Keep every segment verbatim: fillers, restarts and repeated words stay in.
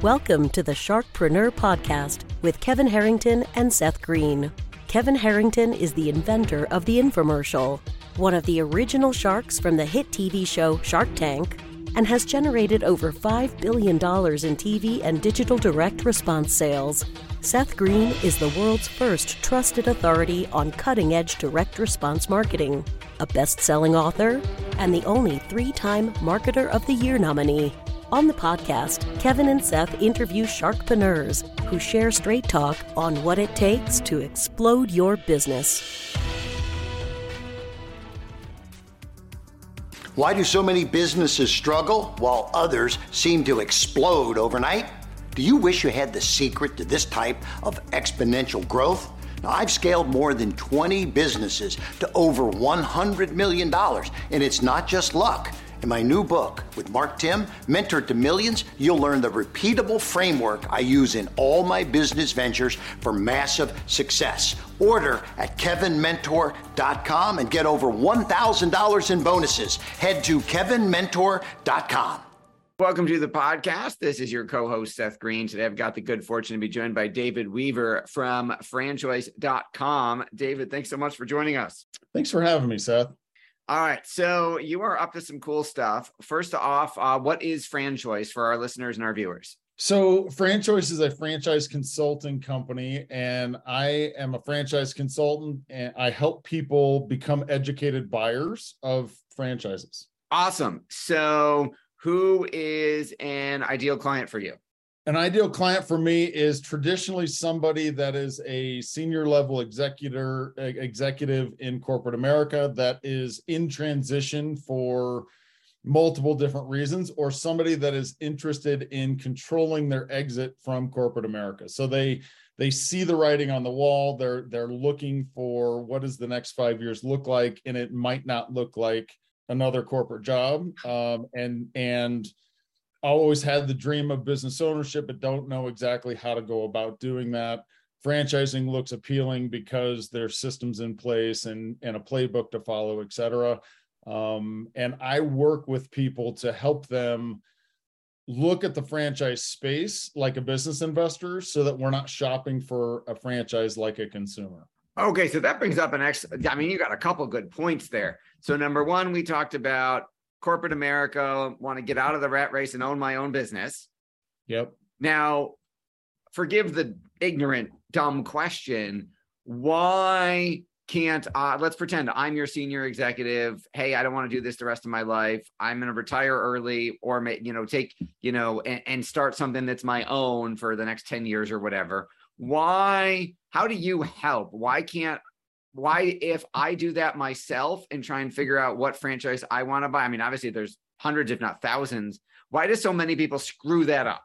Welcome to the Sharkpreneur Podcast with Kevin Harrington and Seth Green. Kevin Harrington is the inventor of the infomercial, one of the original sharks from the hit T V show Shark Tank, and has generated over five billion dollars in T V and digital direct response sales. Seth Green is the world's first trusted authority on cutting-edge direct response marketing, a best-selling author, and the only three-time Marketer of the Year nominee. On the podcast, Kevin and Seth interview sharkpreneurs who share straight talk on what it takes to explode your business. Why do so many businesses struggle while others seem to explode overnight? Do you wish you had the secret to this type of exponential growth? Now, I've scaled more than twenty businesses to over one hundred million dollars, and it's not just luck. In my new book with Mark Timm, Mentor to Millions, you'll learn the repeatable framework I use in all my business ventures for massive success. Order at kevin mentor dot com and get over one thousand dollars in bonuses. Head to kevin mentor dot com. Welcome to the podcast. This is your co-host, Seth Green. Today, I've got the good fortune to be joined by David Weaver from franchise dot com. David, thanks so much for joining us. Thanks for having me, Seth. All right. So you are up to some cool stuff. First off, uh, what is Franchoice for our listeners and our viewers? So Franchoice is a franchise consulting company, and I am a franchise consultant, and I help people become educated buyers of franchises. Awesome. So who is an ideal client for you? An ideal client for me is traditionally somebody that is a senior level executor, executive in corporate America that is in transition for multiple different reasons, or somebody that is interested in controlling their exit from corporate America. So they they see the writing on the wall. They're they're looking for what does the next five years look like, and it might not look like another corporate job. Um, and and I always had the dream of business ownership, but don't know exactly how to go about doing that. Franchising looks appealing because there's systems in place and, and a playbook to follow, et cetera. Um, and I work with people to help them look at the franchise space like a business investor so that we're not shopping for a franchise like a consumer. Okay, so that brings up an ex. I mean, you got a couple good points there. So number one, we talked about corporate America, want to get out of the rat race and own my own business. Yep. Now, forgive the ignorant, dumb question. Why can't, uh, let's pretend I'm your senior executive. Hey, I don't want to do this the rest of my life. I'm going to retire early or, may, you know, take, you know, and, and start something that's my own for the next ten years or whatever. Why, how do you help? Why can't, Why, if I do that myself and try and figure out what franchise I want to buy, I mean, obviously there's hundreds, if not thousands. Why do so many people screw that up?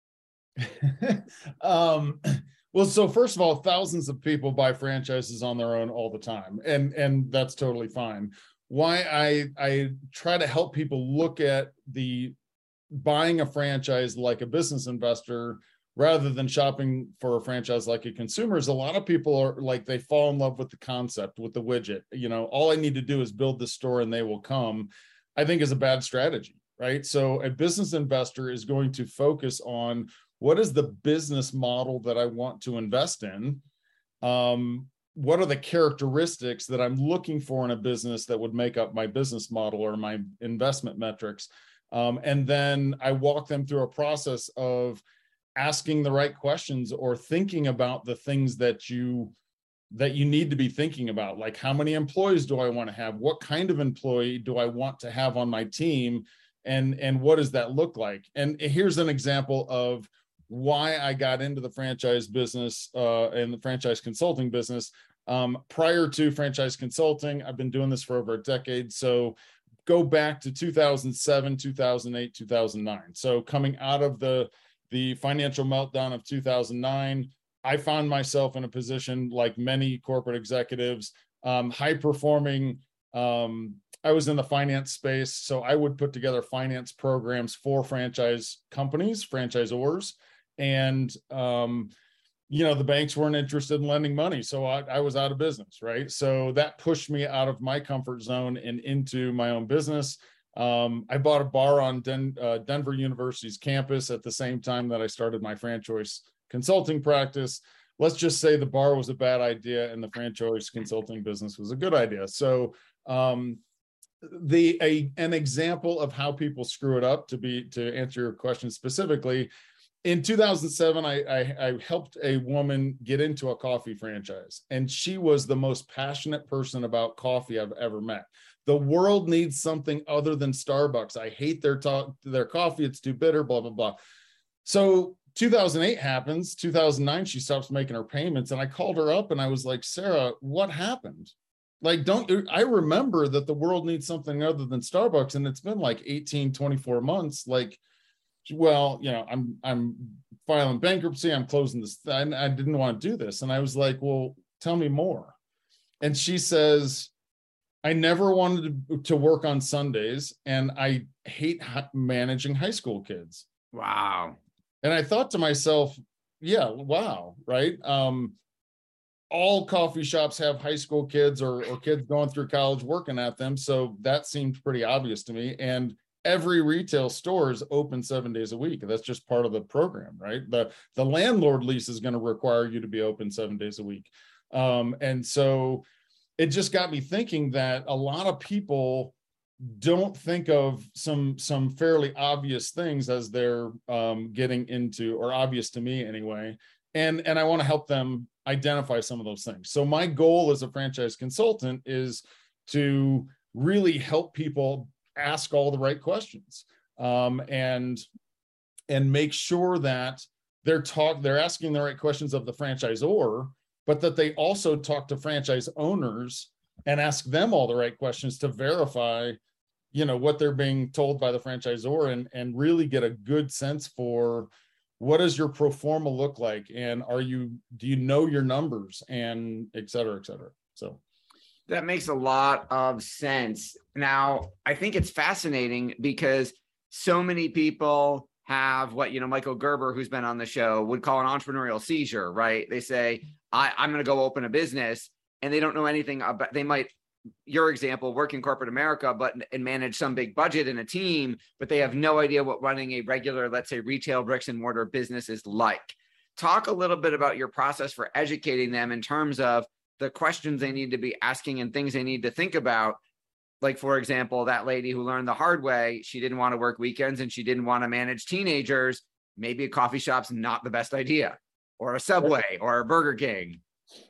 um, well, so first of all, thousands of people buy franchises on their own all the time, and and that's totally fine. Why I I try to help people look at the buying a franchise like a business investor rather than shopping for a franchise like a consumer is a lot of people are like, they fall in love with the concept, with the widget. You know, all I need to do is build the store and they will come, I think is a bad strategy, right? So a business investor is going to focus on what is the business model that I want to invest in? Um, what are the characteristics that I'm looking for in a business that would make up my business model or my investment metrics? Um, and then I walk them through a process of asking the right questions or thinking about the things that you that you need to be thinking about, like how many employees do I want to have? What kind of employee do I want to have on my team? And, and what does that look like? And here's an example of why I got into the franchise business uh, and the franchise consulting business. Um, prior to franchise consulting, I've been doing this for over a decade. So go back to two thousand seven, two thousand eight, two thousand nine. So coming out of the the financial meltdown of two thousand nine, I found myself in a position like many corporate executives, um, high performing. Um, I was in the finance space, so I would put together finance programs for franchise companies, franchisors, and um, you know, the banks weren't interested in lending money, so I, I was out of business, right? So that pushed me out of my comfort zone and into my own business. Um, I bought a bar on Den- uh, Denver University's campus at the same time that I started my franchise consulting practice. Let's just say the bar was a bad idea and the franchise consulting business was a good idea. So um, the a an example of how people screw it up, to be to answer your question specifically, in two thousand seven, I, I, I helped a woman get into a coffee franchise, and she was the most passionate person about coffee I've ever met. The world needs something other than Starbucks. I hate their talk, their coffee. It's too bitter, blah, blah, blah. So two thousand eight happens. two thousand nine, she stops making her payments. And I called her up and I was like, Sarah, what happened? Like, don't you, I remember that the world needs something other than Starbucks. And it's been like eighteen, twenty-four months. Like, well, you know, I'm, I'm filing bankruptcy. I'm closing this. I, I didn't want to do this. And I was like, well, tell me more. And she says, I never wanted to, to work on Sundays, and I hate ha- managing high school kids. Wow. And I thought to myself, yeah, wow, right? Um, all coffee shops have high school kids or, or kids going through college working at them. So that seemed pretty obvious to me. And every retail store is open seven days a week. That's just part of the program, right? The, the landlord lease is going to require you to be open seven days a week. Um, and so it just got me thinking that a lot of people don't think of some some fairly obvious things as they're um, getting into, or obvious to me anyway. And, and I want to help them identify some of those things. So my goal as a franchise consultant is to really help people ask all the right questions, um, and, and make sure that they're talk, they're asking the right questions of the franchisor, but that they also talk to franchise owners and ask them all the right questions to verify, you know, what they're being told by the franchisor, and, and really get a good sense for what does your pro forma look like? And are you, do you know your numbers, and et cetera, et cetera. So that makes a lot of sense. Now, I think it's fascinating because so many people have what, you know, Michael Gerber, who's been on the show, would call an entrepreneurial seizure, right? They say, I, I'm going to go open a business, and they don't know anything about, they might, your example, work in corporate America, but and manage some big budget and a team, but they have no idea what running a regular, let's say, retail bricks and mortar business is like. Talk a little bit about your process for educating them in terms of the questions they need to be asking and things they need to think about. Like, for example, that lady who learned the hard way, she didn't want to work weekends and she didn't want to manage teenagers. Maybe a coffee shop's not the best idea, or a Subway or a Burger King.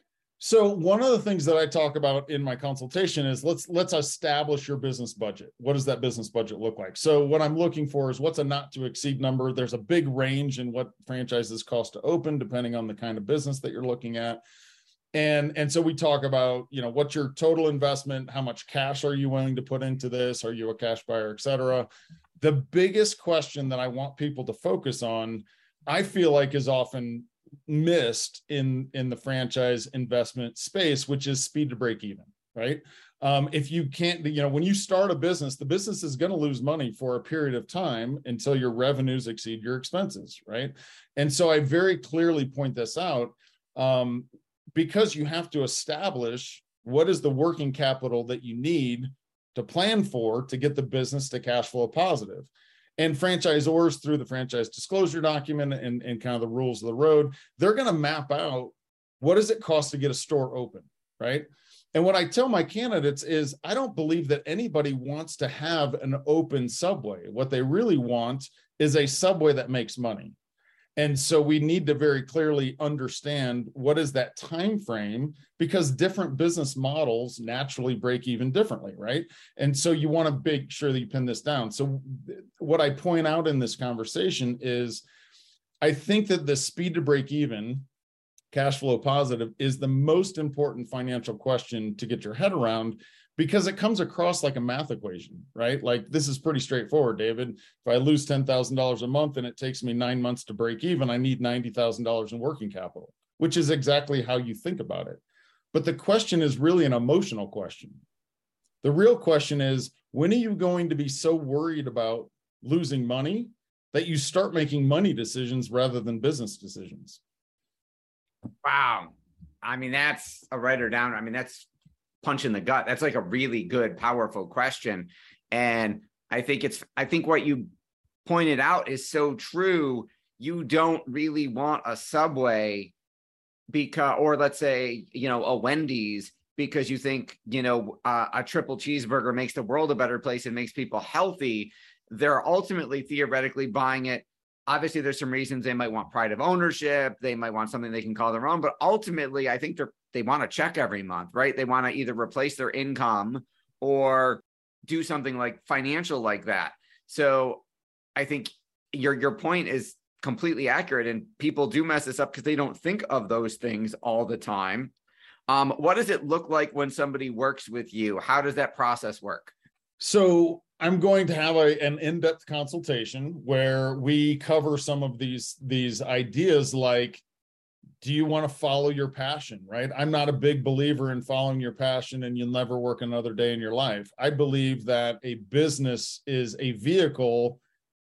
So one of the things that I talk about in my consultation is let's let's establish your business budget. What does that business budget look like? So what I'm looking for is what's a not to exceed number. There's a big range in what franchises cost to open, depending on the kind of business that you're looking at. And, and so we talk about, you know, what's your total investment? How much cash are you willing to put into this? Are you a cash buyer, et cetera? The biggest question that I want people to focus on, I feel like, is often missed in, in the franchise investment space, which is speed to break even, right? Um, if you can't, you know, when you start a business, the business is going to lose money for a period of time until your revenues exceed your expenses, right? And so I very clearly point this out, um, because you have to establish what is the working capital that you need to plan for to get the business to cash flow positive. And franchisors, through the franchise disclosure document and, and kind of the rules of the road, they're going to map out what does it cost to get a store open, right? And what I tell my candidates is, I don't believe that anybody wants to have an open Subway. What they really want is a Subway that makes money. And so we need to very clearly understand what is that time frame, because different business models naturally break even differently, right? And so you want to make sure that you pin this down. So what I point out in this conversation is, I think that the speed to break even, cash flow positive, is the most important financial question to get your head around, because it comes across like a math equation, right? Like, this is pretty straightforward, David. If I lose ten thousand dollars a month and it takes me nine months to break even, I need ninety thousand dollars in working capital, which is exactly how you think about it. But the question is really an emotional question. The real question is, when are you going to be so worried about losing money that you start making money decisions rather than business decisions? Wow. I mean, that's a writer down. I mean, that's punch in the gut. That's like a really good, powerful question. And I think it's, I think what you pointed out is so true. You don't really want a Subway because, or let's say, you know, a Wendy's, because you think, you know, uh, a triple cheeseburger makes the world a better place and makes people healthy. They're ultimately theoretically buying it. Obviously, there's some reasons they might want pride of ownership. They might want something they can call their own. But ultimately, I think they're they want a check every month, right? They want to either replace their income or do something like financial like that. So I think your your point is completely accurate. And people do mess this up because they don't think of those things all the time. Um, what does it look like when somebody works with you? How does that process work? So I'm going to have a, an in-depth consultation where we cover some of these, these ideas like, do you want to follow your passion, right? I'm not a big believer in following your passion and you'll never work another day in your life. I believe that a business is a vehicle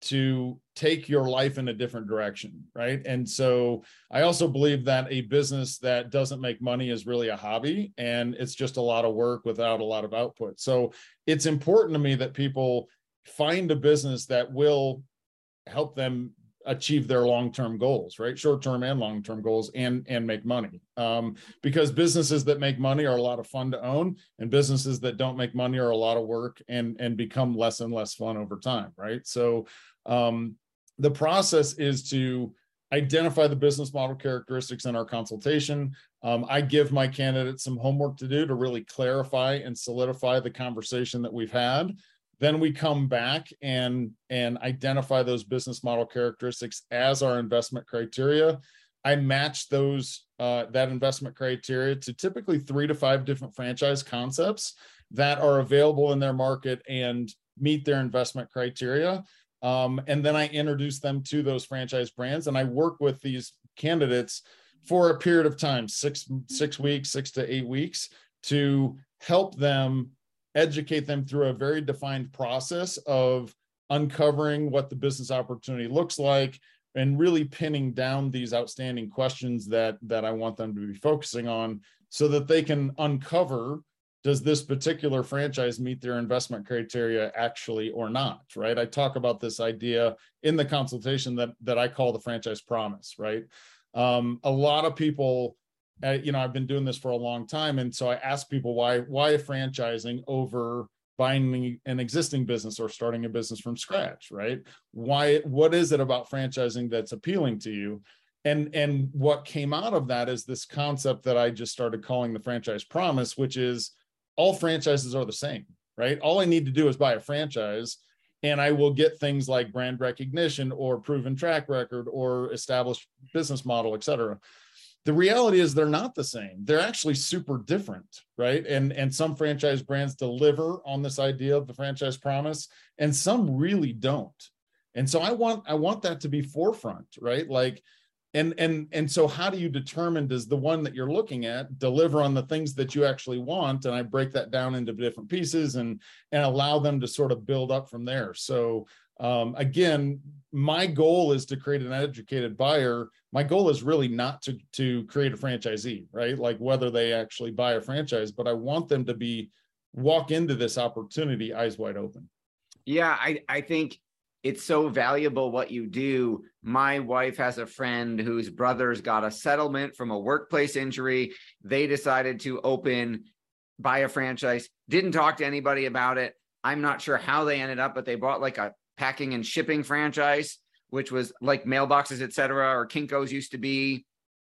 to take your life in a different direction, right? And so I also believe that a business that doesn't make money is really a hobby, and it's just a lot of work without a lot of output. So it's important to me that people find a business that will help them achieve their long-term goals, right? Short-term and long-term goals, and and make money. Um, because businesses that make money are a lot of fun to own, and businesses that don't make money are a lot of work and and become less and less fun over time, right? So um, the process is to identify the business model characteristics in our consultation. Um, I give my candidates some homework to do to really clarify and solidify the conversation that we've had. Then we come back and, and identify those business model characteristics as our investment criteria. I match those uh, that investment criteria to typically three to five different franchise concepts that are available in their market and meet their investment criteria. Um, and then I introduce them to those franchise brands, and I work with these candidates for a period of time, six, six weeks, six to eight weeks, to help them, educate them through a very defined process of uncovering what the business opportunity looks like and really pinning down these outstanding questions that, that I want them to be focusing on so that they can uncover, does this particular franchise meet their investment criteria actually or not, right? I talk about this idea in the consultation that, that I call the franchise promise, right? Um, a lot of people, uh, you know, I've been doing this for a long time. And so I ask people why, why franchising over buying an existing business or starting a business from scratch, right? Why, what is it about franchising that's appealing to you? And, and what came out of that is this concept that I just started calling the franchise promise, which is all franchises are the same, right? All I need to do is buy a franchise and I will get things like brand recognition or proven track record or established business model, et cetera. The reality is they're not the same. They're actually super different, right? And, and some franchise brands deliver on this idea of the franchise promise, and some really don't. And so I want, I want that to be forefront, right? Like, and, and, and so how do you determine, does the one that you're looking at deliver on the things that you actually want? And I break that down into different pieces and, and allow them to sort of build up from there. So um, again, my goal is to create an educated buyer. My goal is really not to, to create a franchisee, right? Like whether they actually buy a franchise, but I want them to be, walk into this opportunity eyes wide open. Yeah, I, I think it's so valuable what you do. My wife has a friend whose brothers got a settlement from a workplace injury. They decided to open, buy a franchise, didn't talk to anybody about it. I'm not sure how they ended up, but they bought like a packing and shipping franchise, which was like mailboxes, et cetera, or Kinko's used to be,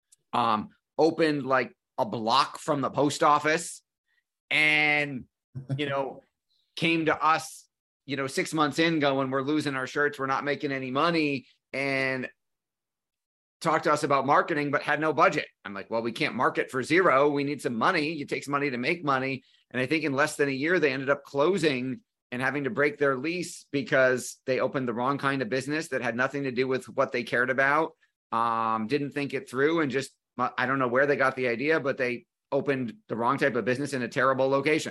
um, opened like a block from the post office and, you know, came to us, you know, six months in going, we're losing our shirts. We're not making any money, and talked to us about marketing, but had no budget. I'm like, well, we can't market for zero. We need some money. It takes money to make money. And I think in less than a year, they ended up closing and having to break their lease because they opened the wrong kind of business that had nothing to do with what they cared about. Um, didn't think it through and just, I don't know where they got the idea, but they opened the wrong type of business in a terrible location.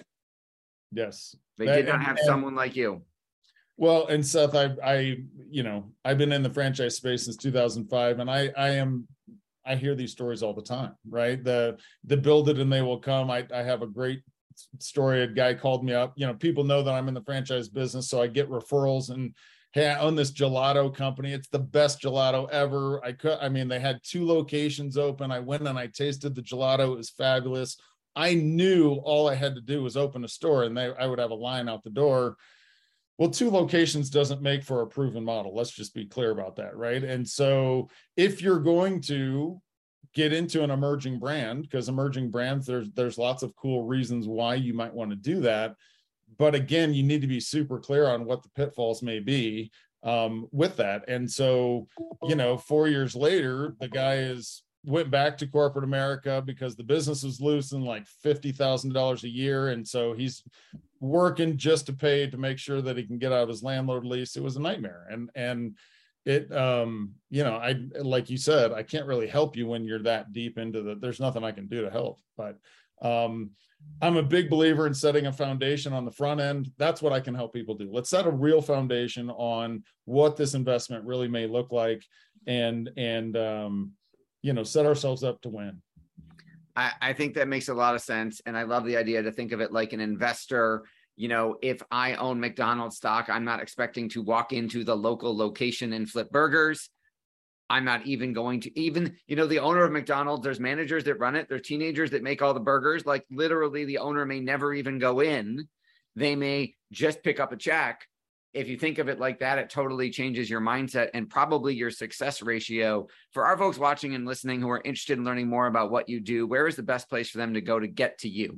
Yes. They did not have someone like you. Well, and Seth, I, I, you know, I've been in the franchise space since two thousand five, and I, I am, I hear these stories all the time, right? The, the build it and they will come. I, I have a great story. A guy called me up. You know, people know that I'm in the franchise business, so I get referrals and, hey, I own this gelato company. It's the best gelato ever. I could, I mean, they had two locations open. I went and I tasted the gelato. It was fabulous. I knew all I had to do was open a store and they, I would have a line out the door. Well, two locations doesn't make for a proven model. Let's just be clear about that, right? And so if you're going to get into an emerging brand, because emerging brands, there's, there's lots of cool reasons why you might want to do that. But again, you need to be super clear on what the pitfalls may be um, with that. And so, you know, four years later, the guy is went back to corporate America because the business was losing like fifty thousand dollars a year. And so he's working just to pay to make sure that he can get out of his landlord lease. It was a nightmare. And, and it, um, you know, I, like you said, I can't really help you when you're that deep into the, there's nothing I can do to help, but um, I'm a big believer in setting a foundation on the front end. That's what I can help people do. Let's set a real foundation on what this investment really may look like and, and, um, you know, set ourselves up to win. I, I think that makes a lot of sense. And I love the idea to think of it like an investor. You know, if I own McDonald's stock, I'm not expecting to walk into the local location and flip burgers. I'm not even going to even, you know, the owner of McDonald's, there's managers that run it. There's teenagers that make all the burgers. Like literally the owner may never even go in. They may just pick up a check. If you think of it like that, it totally changes your mindset and probably your success ratio. For our folks watching and listening who are interested in learning more about what you do, where is the best place for them to go to get to you?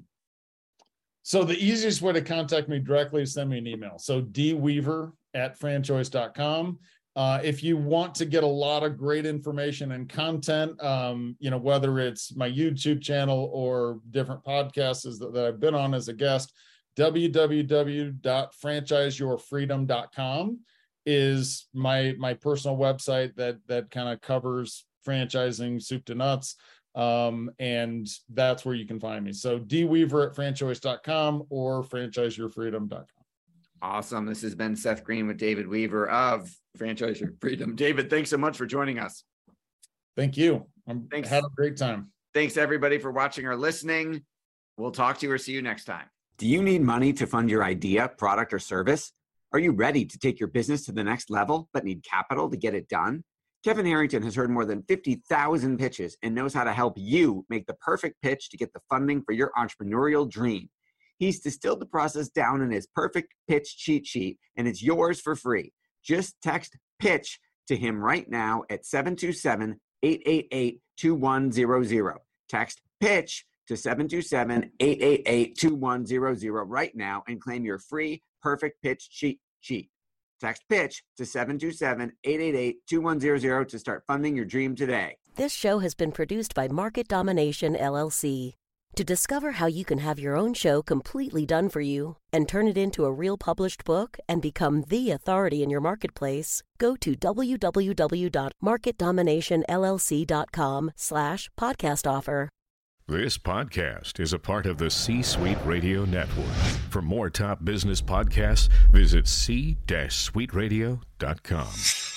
So the easiest way to contact me directly is send me an email. So d weaver at franchoice dot com. Uh, if you want to get a lot of great information and content, um, you know, whether it's my YouTube channel or different podcasts that, that I've been on as a guest, w w w dot franchise your freedom dot com is my my personal website that that kind of covers franchising soup to nuts. Um, and that's where you can find me. So d weaver at franchoice dot com or franchise your freedom dot com. Awesome. This has been Seth Green with David Weaver of Franchise Your Freedom. David, thanks so much for joining us. Thank you. I'm thanks. Had a great time. Thanks everybody for watching or listening. We'll talk to you or see you next time. Do you need money to fund your idea, product, or service? Are you ready to take your business to the next level, but need capital to get it done? Kevin Harrington has heard more than fifty thousand pitches and knows how to help you make the perfect pitch to get the funding for your entrepreneurial dream. He's distilled the process down in his perfect pitch cheat sheet, and it's yours for free. Just text PITCH to him right now at seven two seven, eight eight eight, two one zero zero. Text PITCH to seven two seven, eight eight eight, two one zero zero right now and claim your free perfect pitch cheat sheet. Text PITCH to seven two seven, eight eight eight, two one zero zero to start funding your dream today. This show has been produced by Market Domination, L L C. To discover how you can have your own show completely done for you and turn it into a real published book and become the authority in your marketplace, go to w w w dot market domination l l c dot com slash podcast offer. This podcast is a part of the C-Suite Radio Network. For more top business podcasts, visit c suite radio dot com.